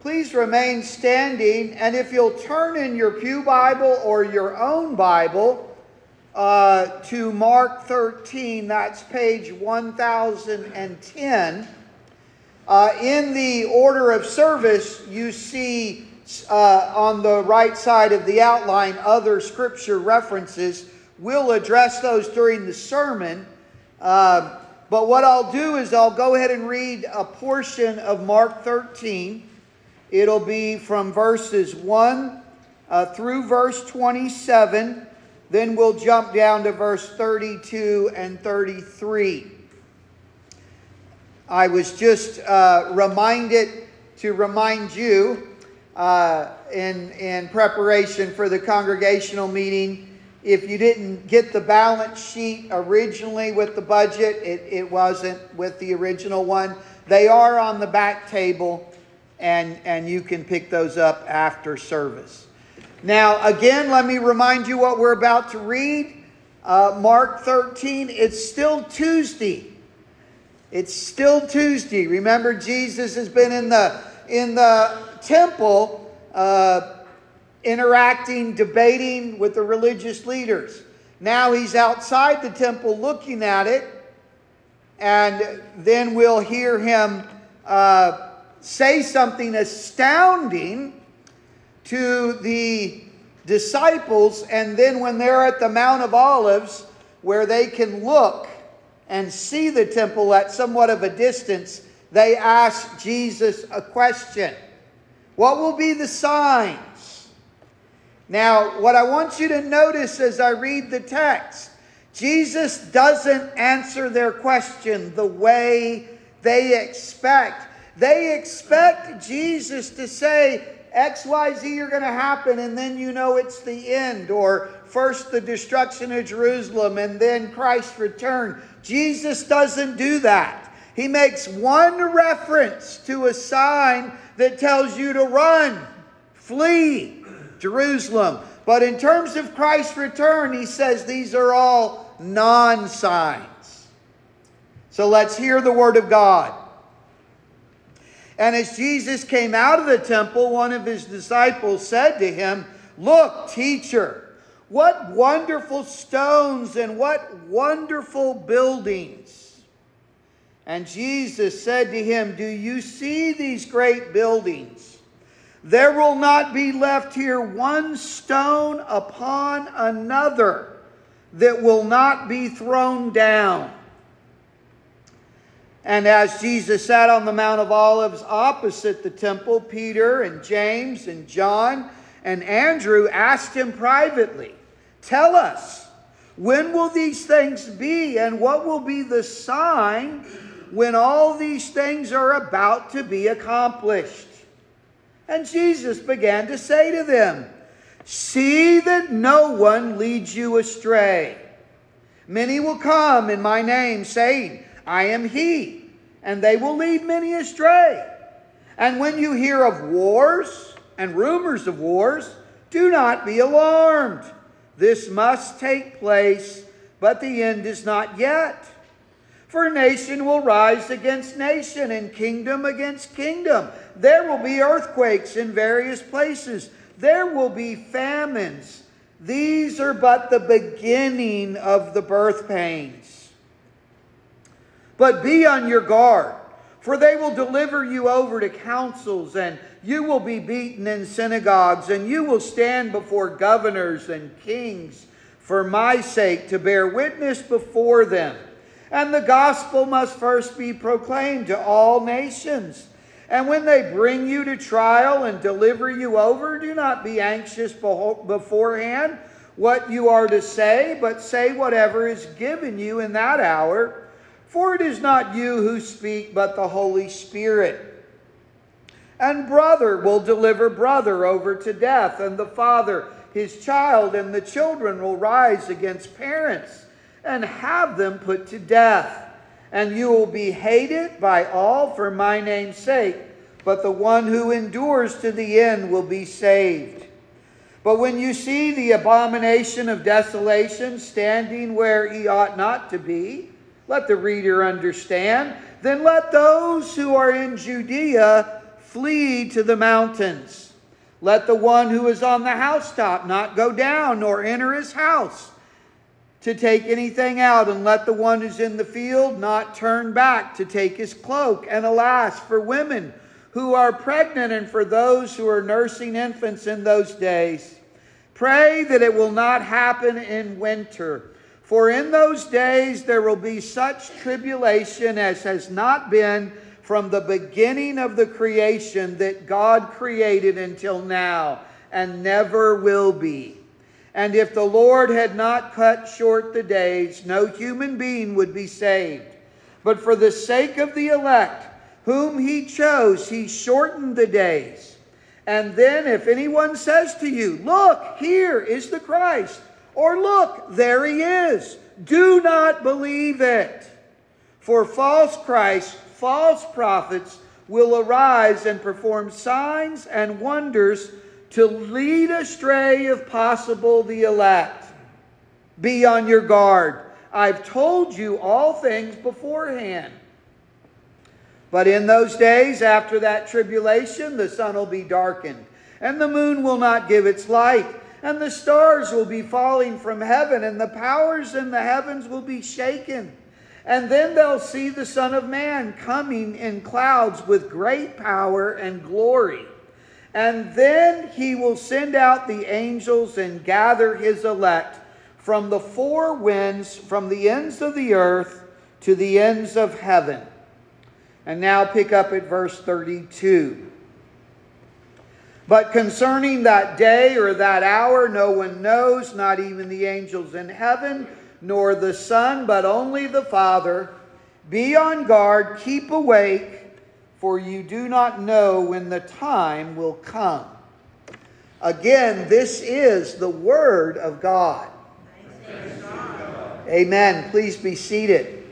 please remain standing. And if you'll turn in your pew Bible or your own Bible to Mark 13, that's page 1010. In the order of service, you see on the right side of the outline other scripture references. We'll address those during the sermon. But what I'll do is I'll go ahead and read a portion of Mark 13. It'll be from verses 1 through verse 27. Then we'll jump down to verse 32 and 33. I was just reminded to remind you in preparation for the congregational meeting, if you didn't get the balance sheet originally with the budget, it wasn't with the original one. They are on the back table, and you can pick those up after service. Now, again, let me remind you what we're about to read. Mark 13, it's still Tuesday. It's still Tuesday. Remember, Jesus has been in the temple interacting, debating with the religious leaders. Now he's outside the temple looking at it, and then we'll hear him say something astounding to the disciples, and then when they're at the Mount of Olives, where they can look and see the temple at somewhat of a distance, they ask Jesus a question. What will be the signs? Now, what I want you to notice as I read the text, Jesus doesn't answer their question the way they expect. They expect Jesus to say, X, Y, Z are going to happen, and then you know it's the end. Or first the destruction of Jerusalem, and then Christ's return. Jesus doesn't do that. He makes one reference to a sign that tells you to run, flee Jerusalem. But in terms of Christ's return, he says these are all non-signs. So let's hear the word of God. And as Jesus came out of the temple, one of his disciples said to him, "Look, teacher, what wonderful stones and what wonderful buildings." And Jesus said to him, "Do you see these great buildings? There will not be left here one stone upon another that will not be thrown down." And as Jesus sat on the Mount of Olives opposite the temple, Peter and James and John and Andrew asked him privately, "Tell us, when will these things be, and what will be the sign when all these things are about to be accomplished?" And Jesus began to say to them, "See that no one leads you astray. Many will come in my name, saying, 'I am he,' and they will lead many astray. And when you hear of wars and rumors of wars, do not be alarmed. This must take place, but the end is not yet. For nation will rise against nation, and kingdom against kingdom. There will be earthquakes in various places. There will be famines. These are but the beginning of the birth pains. But be on your guard, for they will deliver you over to councils, and you will be beaten in synagogues, and you will stand before governors and kings for my sake to bear witness before them. And the gospel must first be proclaimed to all nations. And when they bring you to trial and deliver you over, do not be anxious beforehand what you are to say, but say whatever is given you in that hour. For it is not you who speak, but the Holy Spirit. And brother will deliver brother over to death, and the father his child, and the children will rise against parents and have them put to death. And you will be hated by all for my name's sake, but the one who endures to the end will be saved. But when you see the abomination of desolation standing where he ought not to be, let the reader understand. Then let those who are in Judea flee to the mountains. Let the one who is on the housetop not go down nor enter his house to take anything out, and let the one who's in the field not turn back to take his cloak. And alas, for women who are pregnant and for those who are nursing infants in those days, pray that it will not happen in winter. For in those days there will be such tribulation as has not been from the beginning of the creation that God created until now, and never will be. And if the Lord had not cut short the days, no human being would be saved. But for the sake of the elect, whom he chose, he shortened the days. And then if anyone says to you, look, here is the Christ, or look, there he is, do not believe it. For false Christs, false prophets will arise and perform signs and wonders to lead astray, if possible, the elect. Be on your guard. I've told you all things beforehand. But in those days, after that tribulation, the sun will be darkened, and the moon will not give its light, and the stars will be falling from heaven, and the powers in the heavens will be shaken. And then they'll see the Son of Man coming in clouds with great power and glory. And then he will send out the angels and gather his elect from the four winds, from the ends of the earth to the ends of heaven. And now pick up at verse 32. But concerning that day or that hour, no one knows, not even the angels in heaven, nor the Son, but only the Father. Be on guard, keep awake, for you do not know when the time will come. Again, this is the Word of God. Amen. Please be seated.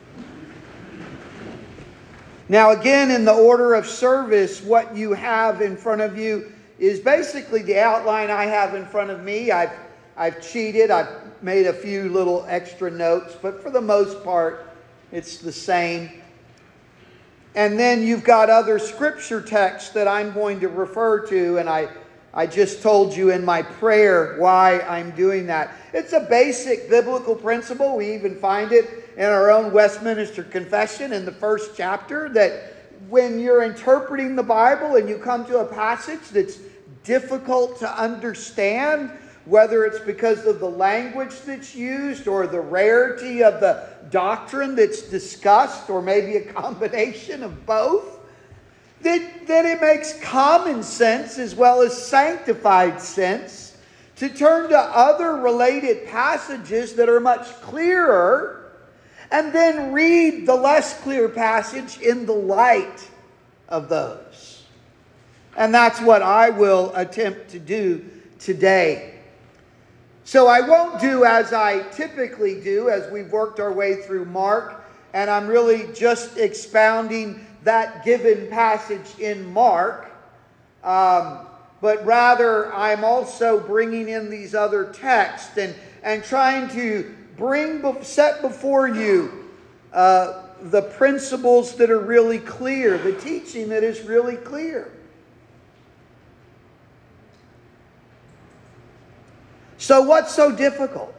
Now again, in the order of service, what you have in front of you is basically the outline I have in front of me. I've cheated. I've made a few little extra notes, but for the most part, it's the same. And then you've got other scripture texts that I'm going to refer to, and I just told you in my prayer why I'm doing that. It's a basic biblical principle. We even find it in our own Westminster Confession in the first chapter, that when you're interpreting the Bible and you come to a passage that's difficult to understand, whether it's because of the language that's used or the rarity of the doctrine that's discussed, or maybe a combination of both, that it makes common sense as well as sanctified sense to turn to other related passages that are much clearer, and then read the less clear passage in the light of those. And that's what I will attempt to do today. So I won't do as I typically do as we've worked our way through Mark, and I'm really just expounding that given passage in Mark, but rather I'm also bringing in these other texts and trying to set before you the principles that are really clear, the teaching that is really clear. So what's so difficult?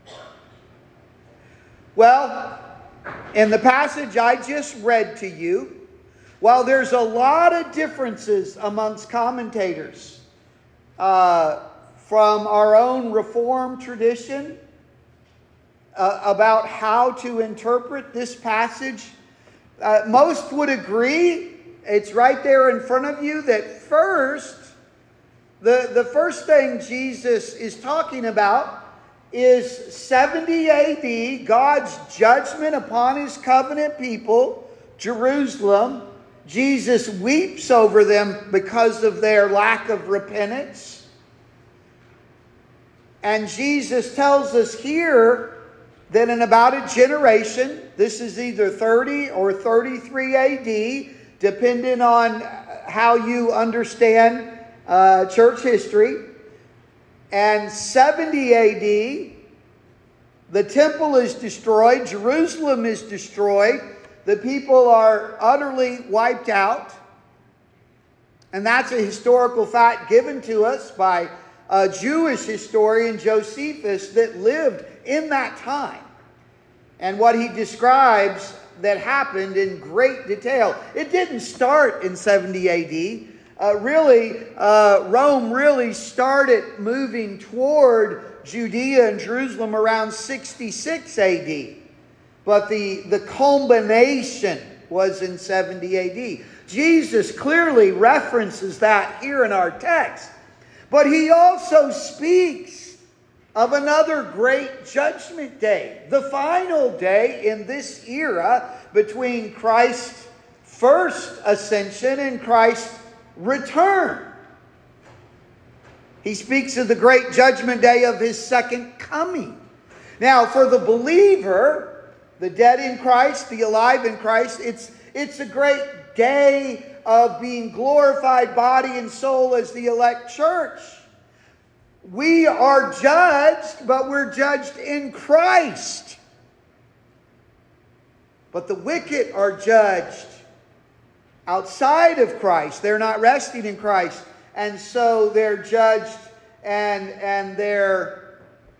Well, in the passage I just read to you, while there's a lot of differences amongst commentators from our own Reformed tradition about how to interpret this passage, most would agree, it's right there in front of you, that first, the first thing Jesus is talking about is 70 AD, God's judgment upon his covenant people, Jerusalem. Jesus weeps over them because of their lack of repentance. And Jesus tells us here that in about a generation, this is either 30 or 33 AD, depending on how you understand church history. And 70 AD, the temple is destroyed, Jerusalem is destroyed, the people are utterly wiped out. And that's a historical fact given to us by a Jewish historian, Josephus, that lived in that time. And what he describes that happened in great detail. It didn't start in 70 AD. Rome really started moving toward Judea and Jerusalem around 66 AD. But the culmination was in 70 AD. Jesus clearly references that here in our text. But he also speaks of another great judgment day, the final day in this era between Christ's first ascension and Christ's return. He speaks of the great judgment day of his second coming. Now, for the believer, the dead in Christ, the alive in Christ, it's a great day of being glorified body and soul as the elect church. We are judged, but we're judged in Christ. But the wicked are judged outside of Christ. They're not resting in Christ. And so they're judged and they're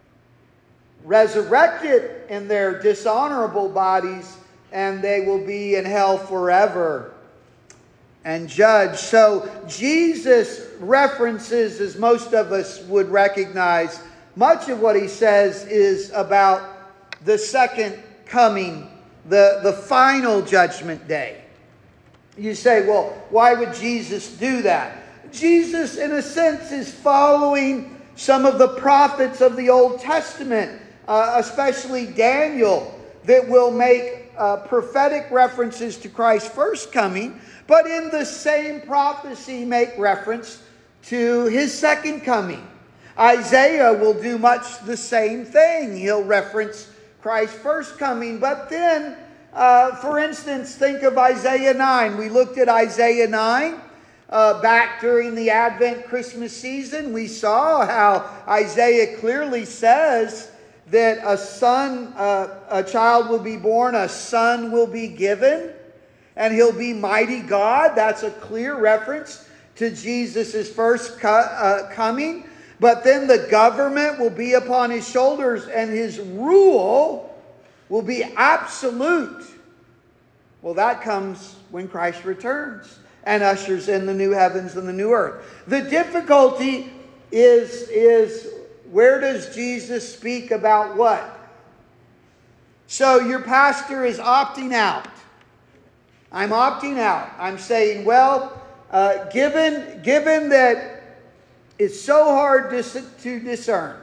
resurrected in their dishonorable bodies, and they will be in hell forever and judged. So Jesus references, as most of us would recognize, much of what he says is about the second coming, the final judgment day. You say, well, why would Jesus do that? Jesus, in a sense, is following some of the prophets of the Old Testament, especially Daniel, that will make prophetic references to Christ's first coming, but in the same prophecy make reference to his second coming. Isaiah will do much the same thing. He'll reference Christ's first coming. But then, for instance, think of Isaiah 9. We looked at Isaiah 9 back during the Advent Christmas season. We saw how Isaiah clearly says that a child will be born, a son will be given, and he'll be mighty God. That's a clear reference to Jesus' first coming. But then the government will be upon his shoulders, and his rule will be absolute. Well, that comes when Christ returns and ushers in the new heavens and the new earth. The difficulty is where does Jesus speak about what? So your pastor is opting out. I'm opting out. I'm saying, well, given that it's so hard to discern,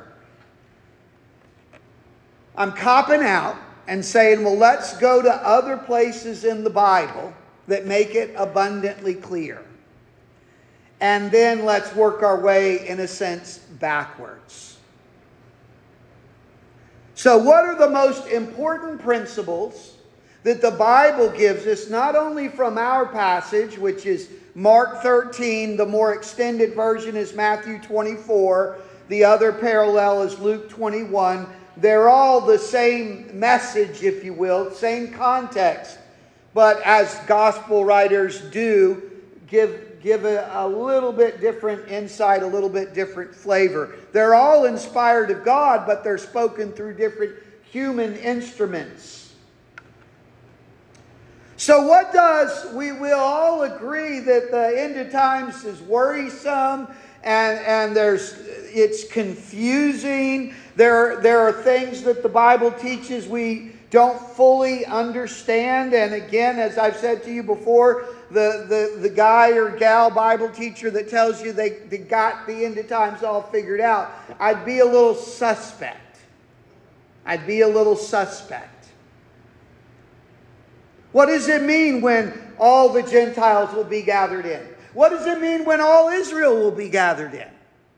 I'm copping out and saying, well, let's go to other places in the Bible that make it abundantly clear. And then let's work our way, in a sense, backwards. So what are the most important principles that the Bible gives us, not only from our passage, which is Mark 13, the more extended version is Matthew 24, the other parallel is Luke 21. They're all the same message, if you will, same context. But as gospel writers do, give a little bit different insight, a little bit different flavor. They're all inspired of God, but they're spoken through different human instruments. So we will all agree that the end of times is worrisome and it's confusing. There are things that the Bible teaches we don't fully understand. And again, as I've said to you before, the guy or gal Bible teacher that tells you they got the end of times all figured out, I'd be a little suspect. What does it mean when all the Gentiles will be gathered in? What does it mean when all Israel will be gathered in?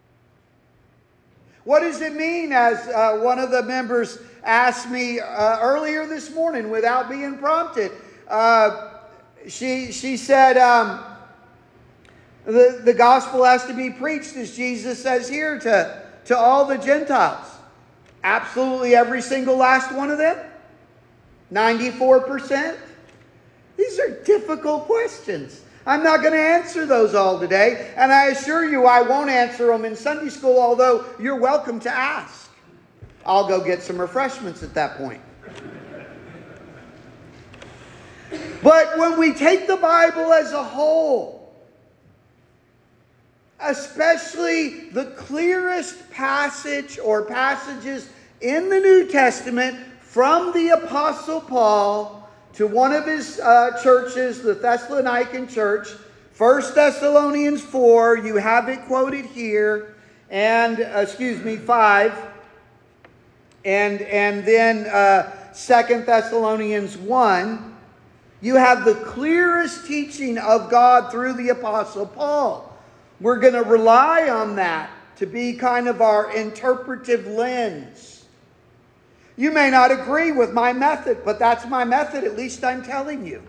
What does it mean, as one of the members asked me earlier this morning without being prompted? She said the gospel has to be preached, as Jesus says here, to all the Gentiles. Absolutely every single last one of them? 94%? These are difficult questions. I'm not going to answer those all today, and I assure you I won't answer them in Sunday school, although you're welcome to ask. I'll go get some refreshments at that point. But when we take the Bible as a whole, especially the clearest passage or passages in the New Testament from the Apostle Paul to one of his churches, the Thessalonican church, 1 Thessalonians 4, you have it quoted here, and 5, and then 2 Thessalonians 1, you have the clearest teaching of God through the Apostle Paul. We're going to rely on that to be kind of our interpretive lens. You may not agree with my method, but that's my method, at least I'm telling you.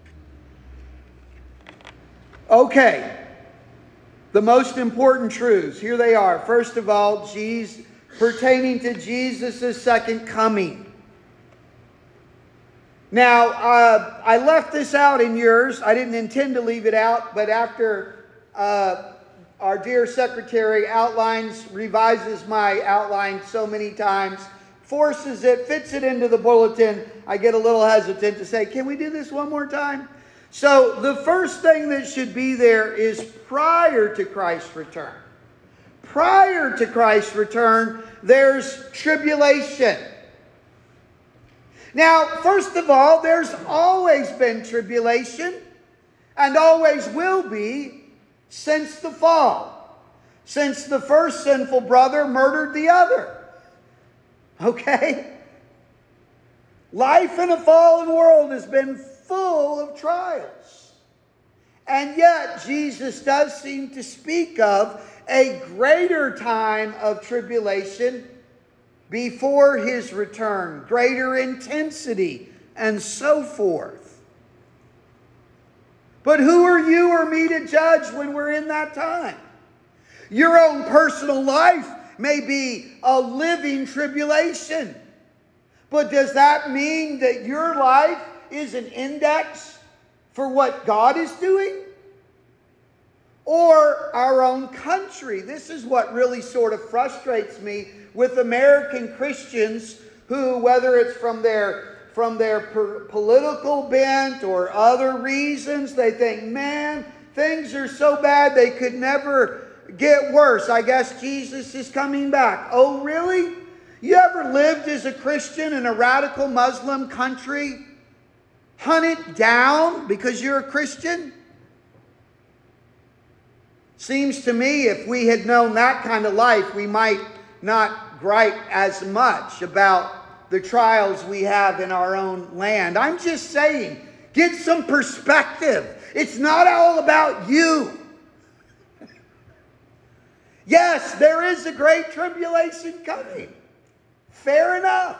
Okay, the most important truths, here they are. First of all, pertaining to Jesus' second coming. Now, I left this out in yours. I didn't intend to leave it out, but after our dear secretary revises my outline so many times, forces it, fits it into the bulletin, I get a little hesitant to say, can we do this one more time? So the first thing that should be there is prior to Christ's return. Prior to Christ's return, there's tribulation. Now, first of all, there's always been tribulation and always will be since the fall, since the first sinful brother murdered the other. Okay? Life in a fallen world has been full of trials. And yet, Jesus does seem to speak of a greater time of tribulation before his return, greater intensity, and so forth. But who are you or me to judge when we're in that time? Your own personal life may be a living tribulation. But does that mean that your life is an index for what God is doing? Or our own country? This is what really sort of frustrates me with American Christians who, whether it's from their political bent or other reasons, they think, man, things are so bad they could never get worse. I guess Jesus is coming back. Oh, really? You ever lived as a Christian in a radical Muslim country, hunted down because you're a Christian? Seems to me if we had known that kind of life, we might not gripe as much about the trials we have in our own land. I'm just saying, get some perspective. It's not all about you. Yes, there is a great tribulation coming. Fair enough.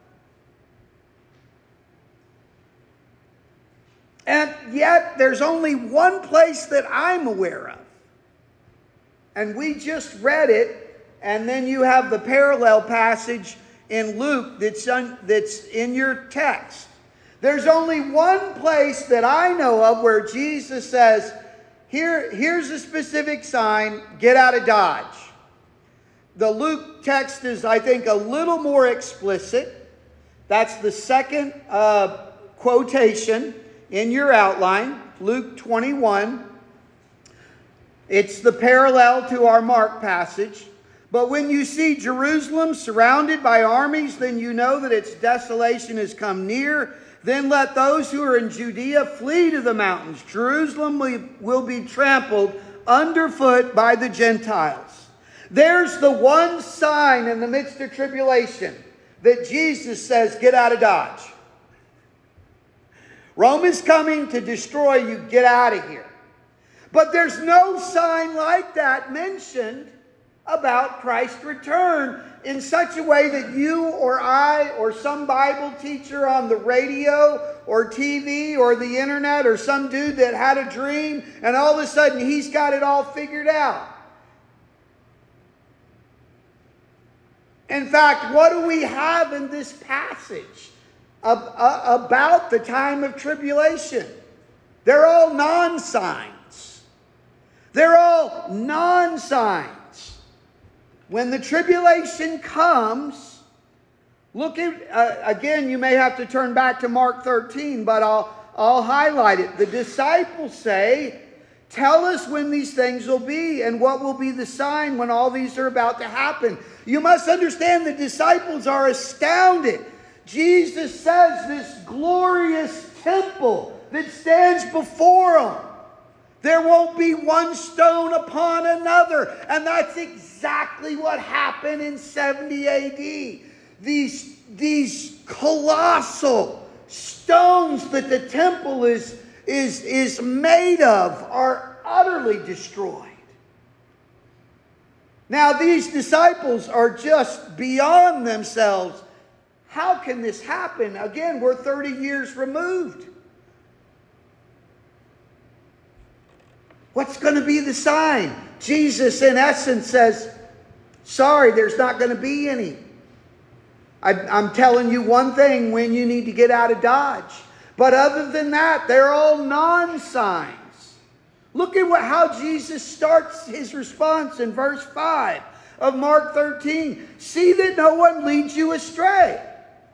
And yet, there's only one place that I'm aware of. And we just read it. And then you have the parallel passage in Luke that's in your text. There's only one place that I know of where Jesus says, here's a specific sign, get out of Dodge. The Luke text is, I think, a little more explicit. That's the second quotation in your outline, Luke 21. It's the parallel to our Mark passage. But when you see Jerusalem surrounded by armies, then you know that its desolation has come near. Then let those who are in Judea flee to the mountains. Jerusalem will be trampled underfoot by the Gentiles. There's the one sign in the midst of tribulation that Jesus says, get out of Dodge. Rome is coming to destroy you. Get out of here. But there's no sign like that mentioned about Christ's return in such a way that you or I or some Bible teacher on the radio or TV or the internet or some dude that had a dream and all of a sudden he's got it all figured out. In fact, what do we have in this passage about the time of tribulation? They're all non-signs. They're all non-signs. When the tribulation comes, look at, again, you may have to turn back to Mark 13, but I'll highlight it. The disciples say, tell us when these things will be and what will be the sign when all these are about to happen. You must understand the disciples are astounded. Jesus says this glorious temple that stands before them, there won't be one stone upon another. And that's exactly what happened in 70 AD. These colossal stones that the temple is made of are utterly destroyed. Now these disciples are just beyond themselves. How can this happen? Again, we're 30 years removed. What's going to be the sign? Jesus, in essence, says, sorry, there's not going to be any. I'm telling you one thing when you need to get out of Dodge. But other than that, they're all non-signs. Look at how Jesus starts his response in verse 5 of Mark 13. See that no one leads you astray.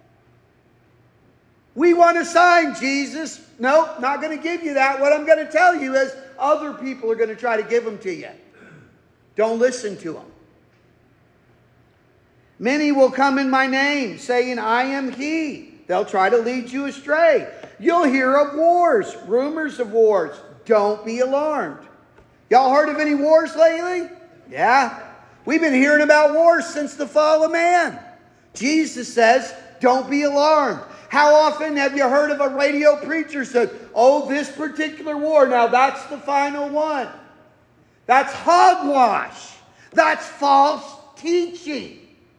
We want a sign, Jesus. Nope, not going to give you that. What I'm going to tell you is other people are going to try to give them to you. Don't listen to them. Many will come in my name, saying, I am he. They'll try to lead you astray. You'll hear of wars, rumors of wars. Don't be alarmed. Y'all heard of any wars lately? Yeah. We've been hearing about wars since the fall of man. Jesus says, don't be alarmed. How often have you heard of a radio preacher say, oh, this particular war, now that's the final one. That's hogwash. That's false teaching.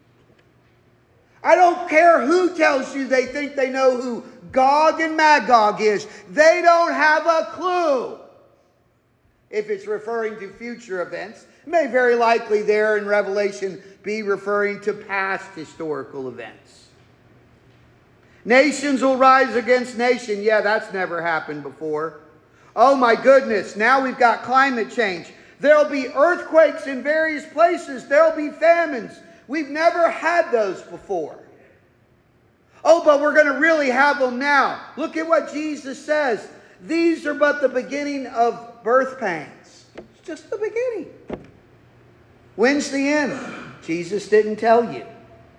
I don't care who tells you they think they know who Gog and Magog is. They don't have a clue. If it's referring to future events, it may very likely there in Revelation be referring to past historical events. Nations will rise against nation. Yeah, that's never happened before. Oh my goodness, now we've got climate change. There'll be earthquakes in various places. There'll be famines. We've never had those before. Oh, but we're going to really have them now. Look at what Jesus says. These are but the beginning of birth pains. It's just the beginning. When's the end? Jesus didn't tell you.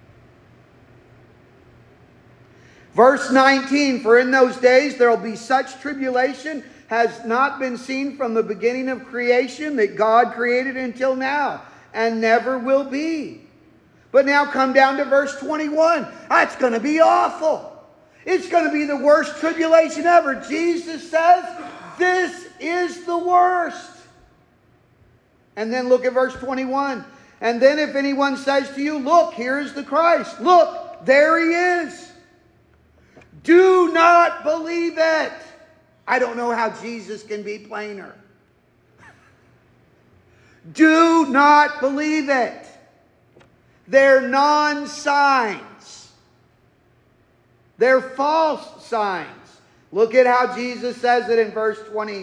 Verse 19, for in those days there will be such tribulation has not been seen from the beginning of creation that God created until now, and never will be. But now come down to verse 21. That's going to be awful. It's going to be the worst tribulation ever. Jesus says, this is the worst. And then look at verse 21. And then if anyone says to you, look, here is the Christ. Look, there he is. Do not believe it. I don't know how Jesus can be plainer. Do not believe it. They're non-signs. They're false signs. Look at how Jesus says it in verse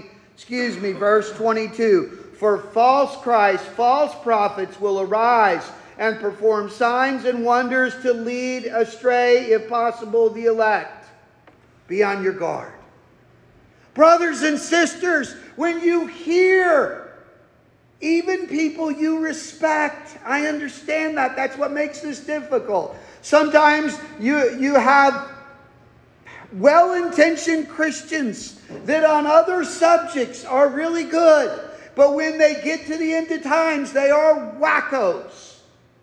22. For false Christs, false prophets will arise and perform signs and wonders to lead astray, if possible, the elect. Be on your guard. Brothers and sisters, when you hear even people you respect, I understand that. That's what makes this difficult. Sometimes you have well-intentioned Christians that on other subjects are really good. But when they get to the end of times, they are wackos.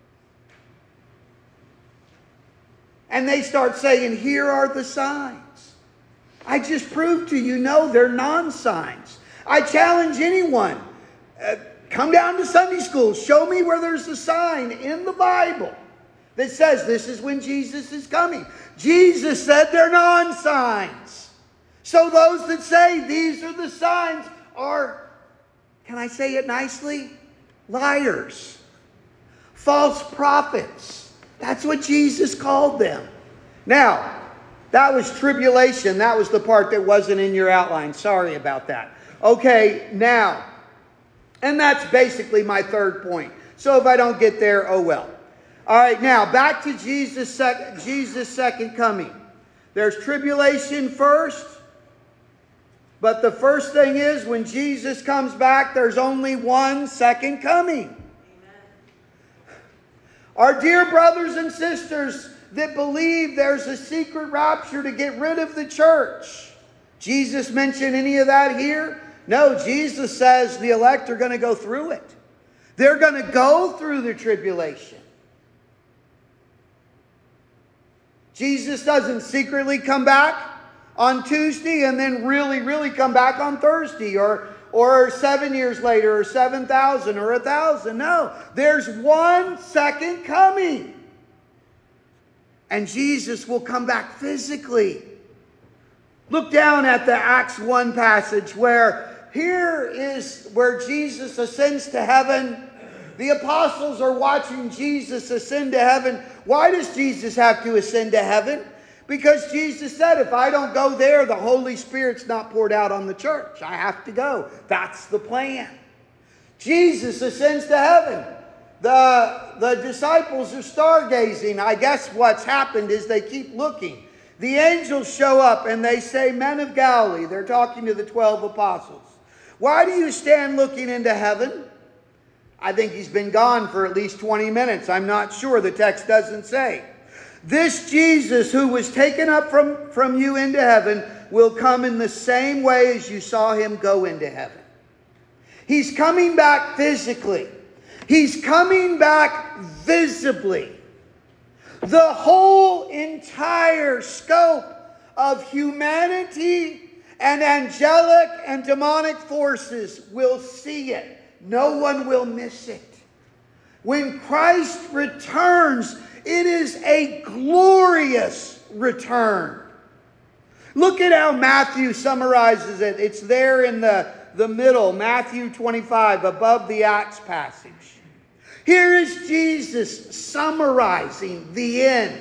And they start saying, here are the signs. I just proved to you, no, they're non-signs. I challenge anyone, come down to Sunday school, show me where there's a sign in the Bible that says this is when Jesus is coming. Jesus said they're non-signs. So those that say these are the signs are, can I say it nicely? Liars. False prophets. That's what Jesus called them. Now, That was tribulation. That was the part that wasn't in your outline. Sorry about that. Okay, now, and that's basically my third point. So if I don't get there, oh well. All right, now back to Jesus' second coming. There's tribulation first. But the first thing is, when Jesus comes back, there's only one second coming. Amen. Our dear brothers and sisters that believe there's a secret rapture to get rid of the church. Jesus mention any of that here? No, Jesus says the elect are going to go through it. They're going to go through the tribulation. Jesus doesn't secretly come back on Tuesday and then really come back on Thursday or 7 years later or 7,000 or 1,000. No, there's one second coming. And Jesus will come back physically. Look down at the Acts 1 passage where here is where Jesus ascends to heaven. The apostles are watching Jesus ascend to heaven. Why does Jesus have to ascend to heaven? Because Jesus said, if I don't go there, the Holy Spirit's not poured out on the church. I have to go. That's the plan. Jesus ascends to heaven. The disciples are stargazing. I guess what's happened is they keep looking. The angels show up and they say, Men of Galilee. They're talking to the 12 apostles. Why do you stand looking into heaven? I think he's been gone for at least 20 minutes. I'm not sure. The text doesn't say. This Jesus who was taken up from you into heaven will come in the same way as you saw him go into heaven. He's coming back physically. He's coming back visibly. The whole entire scope of humanity and angelic and demonic forces will see it. No one will miss it. When Christ returns, it is a glorious return. Look at how Matthew summarizes it. It's there in the middle, Matthew 25, above the Acts passage. Here is Jesus summarizing the end.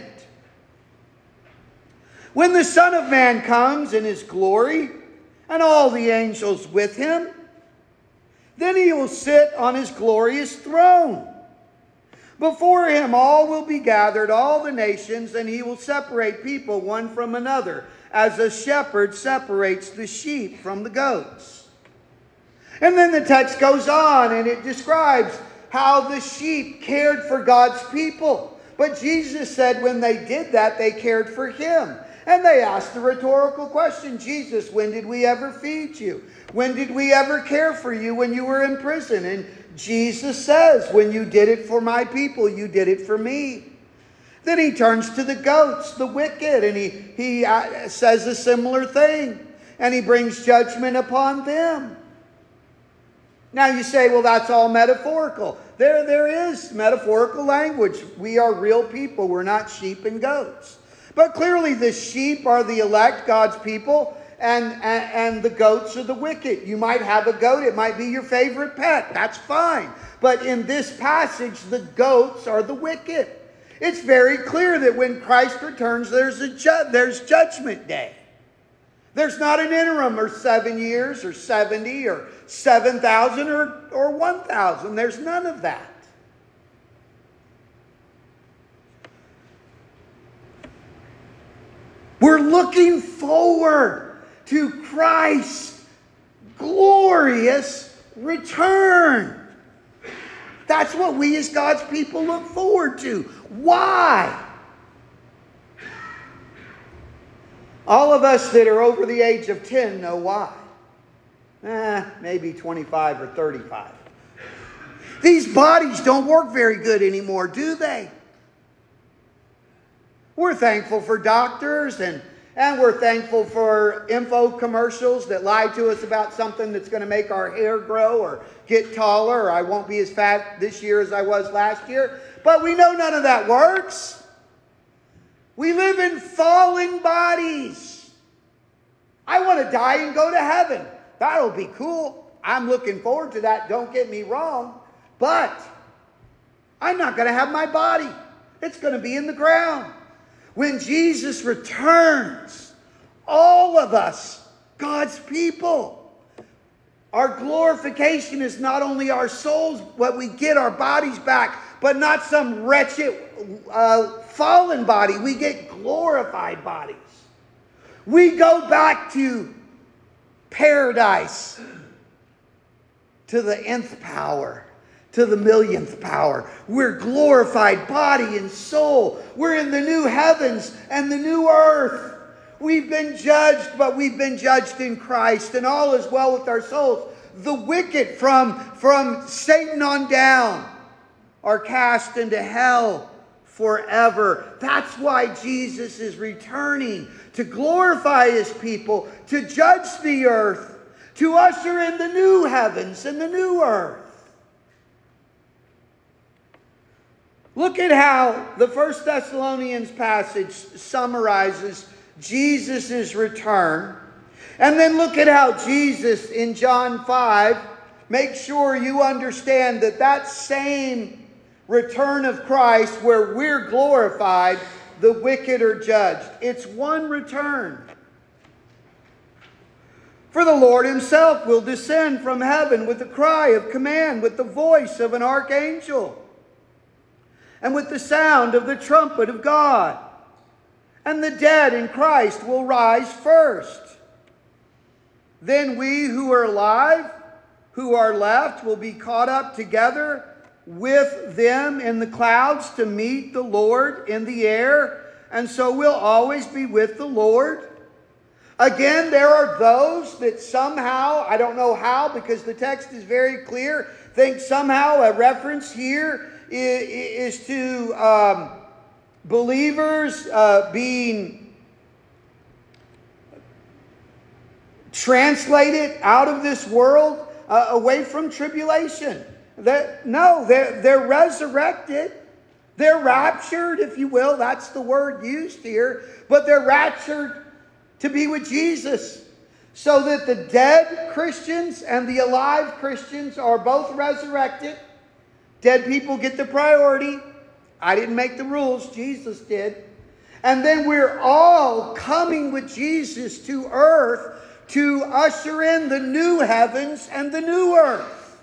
When the Son of Man comes in his glory, and all the angels with him, then he will sit on his glorious throne. Before him all will be gathered, all the nations, and he will separate people one from another, as a shepherd separates the sheep from the goats. And then the text goes on, and it describes how the sheep cared for God's people. But Jesus said when they did that, they cared for him. And they asked the rhetorical question, Jesus, when did we ever feed you? When did we ever care for you when you were in prison? And Jesus says, when you did it for my people, you did it for me. Then he turns to the goats, the wicked, and he says a similar thing. And he brings judgment upon them. Now you say, well, that's all metaphorical. There is metaphorical language. We are real people. We're not sheep and goats. But clearly the sheep are the elect, God's people, and the goats are the wicked. You might have a goat. It might be your favorite pet. That's fine. But in this passage, the goats are the wicked. It's very clear that when Christ returns, there's judgment day. There's not an interim or 7 years or 70 or 7,000 or 1,000. There's none of that. We're looking forward to Christ's glorious return. That's what we as God's people look forward to. Why? All of us that are over the age of 10 know why. Maybe 25 or 35. These bodies don't work very good anymore, do they? We're thankful for doctors and we're thankful for info commercials that lie to us about something that's going to make our hair grow or get taller, or I won't be as fat this year as I was last year. But we know none of that works. We live in fallen bodies. I want to die and go to heaven. That'll be cool. I'm looking forward to that. Don't get me wrong. But I'm not going to have my body. It's going to be in the ground. When Jesus returns, all of us, God's people, our glorification is not only our souls, what we get our bodies back, but not some wretched, fallen body. We get glorified bodies. We go back to paradise, to the nth power, to the millionth power. We're glorified body and soul. We're in the new heavens and the new earth. We've been judged, but we've been judged in Christ, and all is well with our souls. The wicked from Satan on down are cast into hell forever. That's why Jesus is returning, to glorify his people, to judge the earth, to usher in the new heavens and the new earth. Look at how the 1 Thessalonians passage summarizes Jesus' return. And then look at how Jesus in John 5, make sure you understand that same return of Christ where we're glorified, the wicked are judged. It's one return. For the Lord himself will descend from heaven with a cry of command, with the voice of an archangel, and with the sound of the trumpet of God. And the dead in Christ will rise first. Then we who are alive, who are left, will be caught up together with them in the clouds to meet the Lord in the air. And so we'll always be with the Lord. Again, there are those that somehow, I don't know how because the text is very clear, think somehow a reference here is to believers being translated out of this world away from tribulation. They're resurrected. They're raptured, if you will. That's the word used here. But they're raptured to be with Jesus, so that the dead Christians and the alive Christians are both resurrected. Dead people get the priority. I didn't make the rules, Jesus did. And then we're all coming with Jesus to earth to usher in the new heavens and the new earth.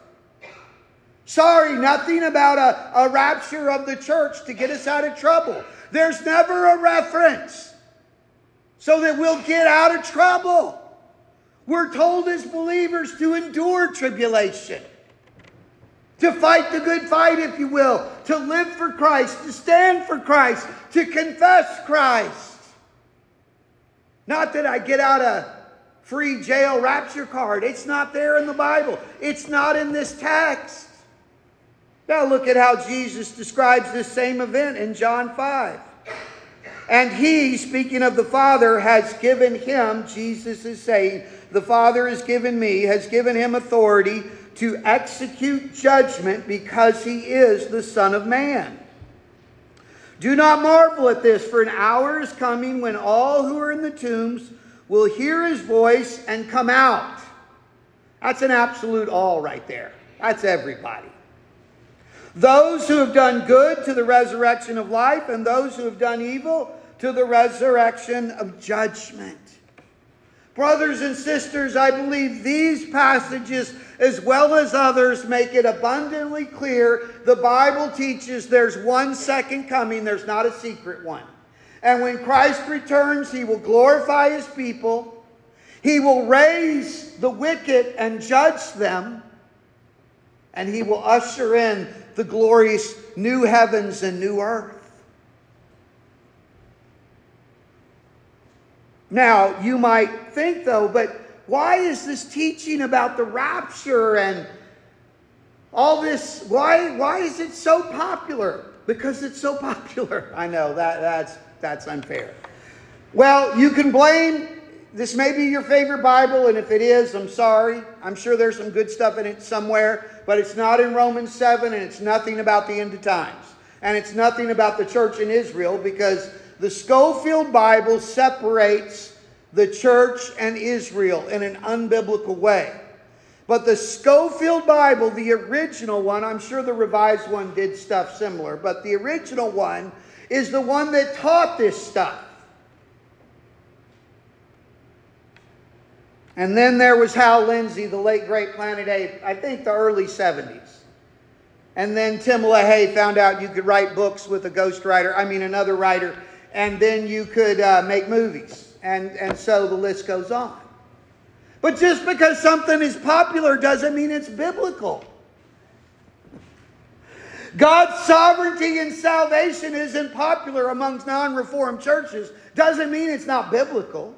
Sorry, nothing about a rapture of the church to get us out of trouble. There's never a reference so that we'll get out of trouble. We're told as believers to endure tribulation, to fight the good fight, if you will, to live for Christ, to stand for Christ, to confess Christ. Not that I get out a free jail rapture card. It's not there in the Bible. It's not in this text. Now look at how Jesus describes this same event in John 5. And he, speaking of the Father, has given him, Jesus is saying, the Father has given me, has given him authority to execute judgment because he is the Son of Man. Do not marvel at this, for an hour is coming when all who are in the tombs will hear his voice and come out. That's an absolute all right there. That's everybody. Those who have done good to the resurrection of life, and those who have done evil to the resurrection of judgment. Brothers and sisters, I believe these passages, as well as others, make it abundantly clear the Bible teaches there's one second coming. There's not a secret one. And when Christ returns, he will glorify his people. He will raise the wicked and judge them. And he will usher in the glorious new heavens and new earth. Now, you might think, though, but why is this teaching about the rapture and all this? Why is it so popular? Because it's so popular. I know that's unfair. Well, you can blame, this may be your favorite Bible, and if it is, I'm sorry. I'm sure there's some good stuff in it somewhere, but it's not in Romans 7, and it's nothing about the end of times. And it's nothing about the church in Israel, because the Scofield Bible separates the church and Israel in an unbiblical way. But the Scofield Bible, the original one, I'm sure the revised one did stuff similar, but the original one is the one that taught this stuff. And then there was Hal Lindsey, the late great Planet Ape, I think the early 70s. And then Tim LaHaye found out you could write books with another writer, and then you could make movies. And so the list goes on. But just because something is popular doesn't mean it's biblical. God's sovereignty and salvation isn't popular amongst non-Reformed churches. Doesn't mean it's not biblical.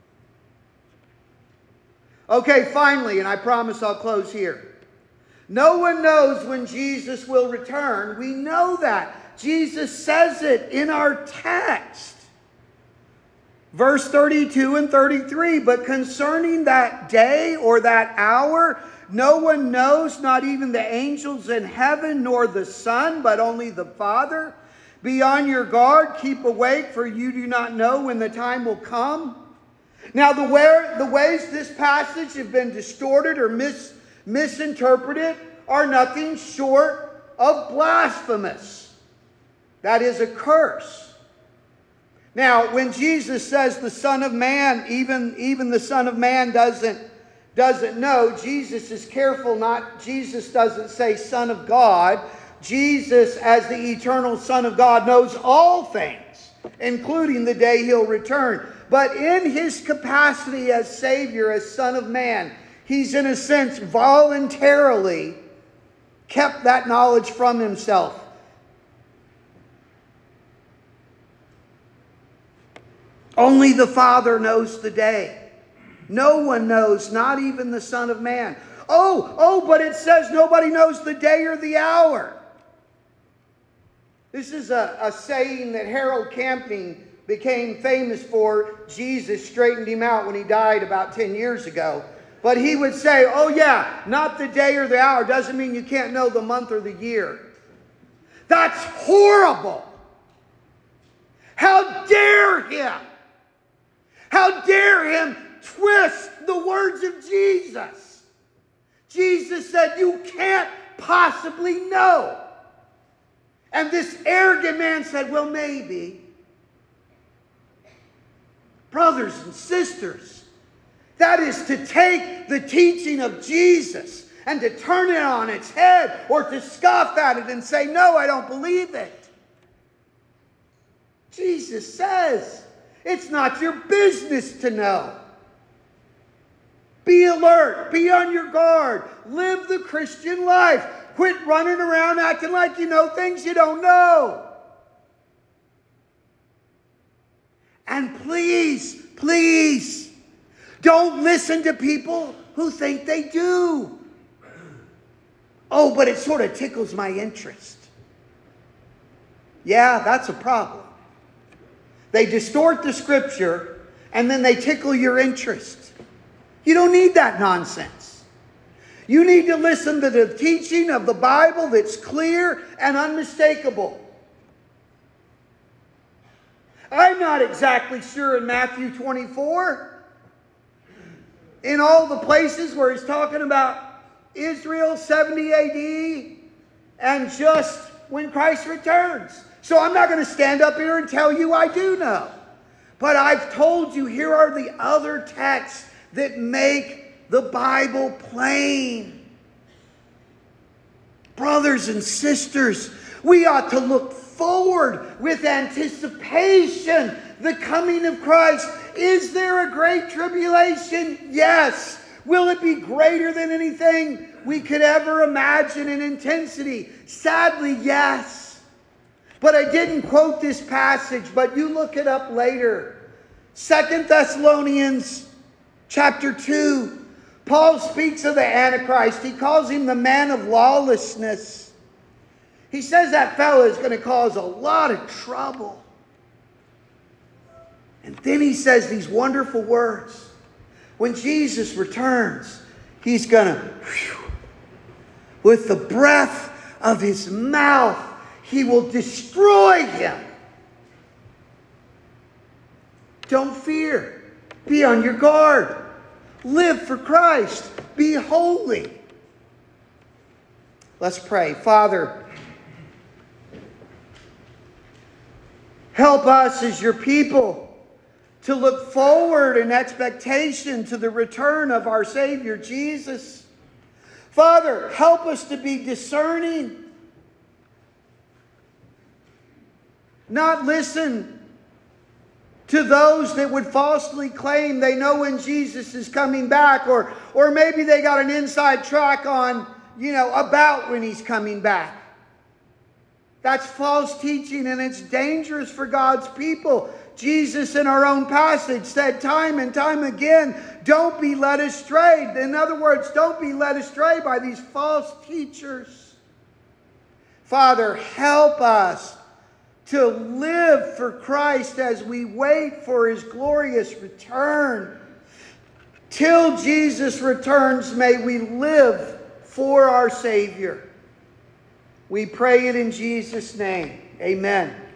Okay, finally, and I promise I'll close here. No one knows when Jesus will return. We know that. Jesus says it in our text. Verse 32 and 33, but concerning that day or that hour, no one knows, not even the angels in heaven, nor the Son, but only the Father. Be on your guard, keep awake, for you do not know when the time will come. Now, the ways this passage have been distorted or misinterpreted are nothing short of blasphemous. That is a curse. Now, when Jesus says the Son of Man, even the Son of Man doesn't know, Jesus is careful Jesus doesn't say Son of God. Jesus, as the eternal Son of God, knows all things, including the day He'll return. But in His capacity as Savior, as Son of Man, He's in a sense voluntarily kept that knowledge from Himself. Only the Father knows the day. No one knows, not even the Son of Man. But it says nobody knows the day or the hour. This is a saying that Harold Camping became famous for. Jesus straightened him out when he died about 10 years ago. But he would say, not the day or the hour doesn't mean you can't know the month or the year. That's horrible. How dare him? How dare him twist the words of Jesus? Jesus said, you can't possibly know. And this arrogant man said, well, maybe. Brothers and sisters, that is to take the teaching of Jesus and to turn it on its head or to scoff at it and say, no, I don't believe it. Jesus says, it's not your business to know. Be alert. Be on your guard. Live the Christian life. Quit running around acting like you know things you don't know. And please, please, don't listen to people who think they do. But it sort of tickles my interest. Yeah, that's a problem. They distort the Scripture and then they tickle your interest. You don't need that nonsense. You need to listen to the teaching of the Bible that's clear and unmistakable. I'm not exactly sure in Matthew 24, in all the places where he's talking about Israel 70 AD and just when Christ returns. So I'm not going to stand up here and tell you I do know. But I've told you here are the other texts that make the Bible plain. Brothers and sisters, we ought to look forward with anticipation the coming of Christ. Is there a great tribulation? Yes. Will it be greater than anything we could ever imagine in intensity? Sadly, yes. But I didn't quote this passage, but you look it up later. 2 Thessalonians chapter 2. Paul speaks of the Antichrist. He calls him the man of lawlessness. He says that fellow is going to cause a lot of trouble. And then he says these wonderful words. When Jesus returns, he's going to, with the breath of his mouth, he will destroy him. Don't fear. Be on your guard. Live for Christ. Be holy. Let's pray. Father, Help us as your people to look forward in expectation to the return of our Savior Jesus. Father, help us to be discerning. Not listen to those that would falsely claim they know when Jesus is coming back, or maybe they got an inside track on, about when he's coming back. That's false teaching, and it's dangerous for God's people. Jesus, in our own passage, said time and time again, don't be led astray. In other words, don't be led astray by these false teachers. Father, help us to live for Christ as we wait for his glorious return. Till Jesus returns, may we live for our Savior. We pray it in Jesus' name. Amen.